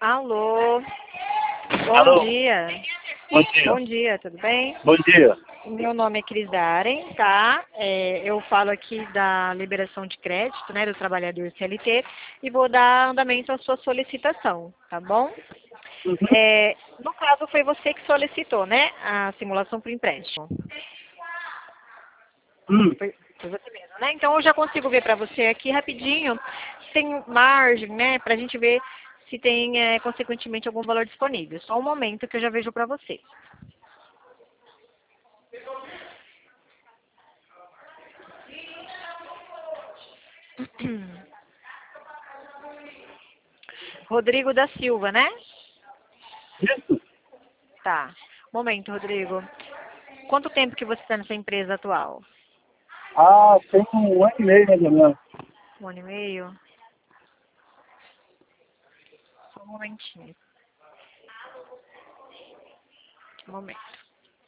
Alô, bom Alô, dia. bom dia. Bom dia, tudo bem? Bom dia. Meu nome é Cris Daren, tá? Eu falo aqui da liberação de crédito, né, do trabalhador CLT e vou dar andamento à sua solicitação, tá bom? Uhum. No caso, foi você que solicitou, né, a simulação para empréstimo. Foi você mesmo, né? Então, eu já consigo ver para você aqui rapidinho se tem margem, né, para a gente ver se tem, consequentemente, algum valor disponível. Só um momento que eu já vejo para você. Rodrigo da Silva, né? Isso? Tá. Momento, Rodrigo. Quanto tempo que você está nessa empresa atual? Ah, tem 1 ano e meio, mais ou menos. 1 ano e meio? Só um momentinho. Um momento.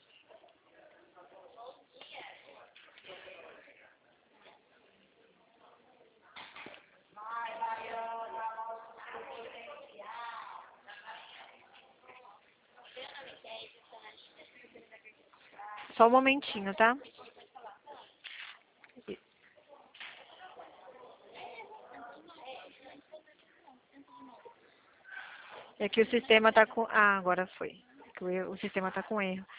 Só um momentinho, tá? É que o sistema tá com... Ah, agora foi. É que o sistema tá com erro.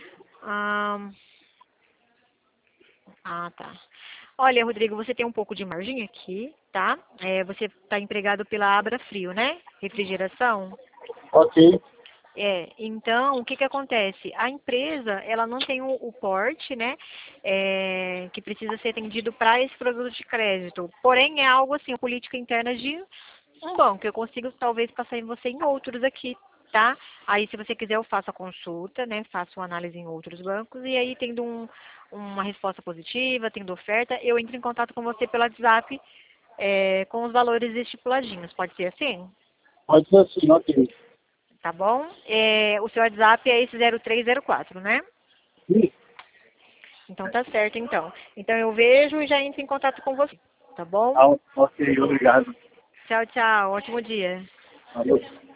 Tá. Olha, Rodrigo, você tem um pouco de margem aqui, tá? Você está empregado pela Abra Frio, né? Refrigeração. Ok. Então, o que que acontece? A empresa, ela não tem o porte, né, que precisa ser atendido para esse produto de crédito. Porém, é algo assim, a política interna de um banco. Eu consigo talvez passar em você em outros aqui, tá? Aí, se você quiser, eu faço a consulta, né, faço uma análise em outros bancos e aí, tendo uma resposta positiva, tendo oferta, eu entro em contato com você pelo WhatsApp, com os valores estipuladinhos. Pode ser assim? Pode ser assim, ok. Tá bom? O seu WhatsApp é esse 0304, né? Isso. Então tá certo, então. Então eu vejo e já entro em contato com você, tá bom? Ah, ok, obrigado. Tchau, tchau. Ótimo dia. Valeu.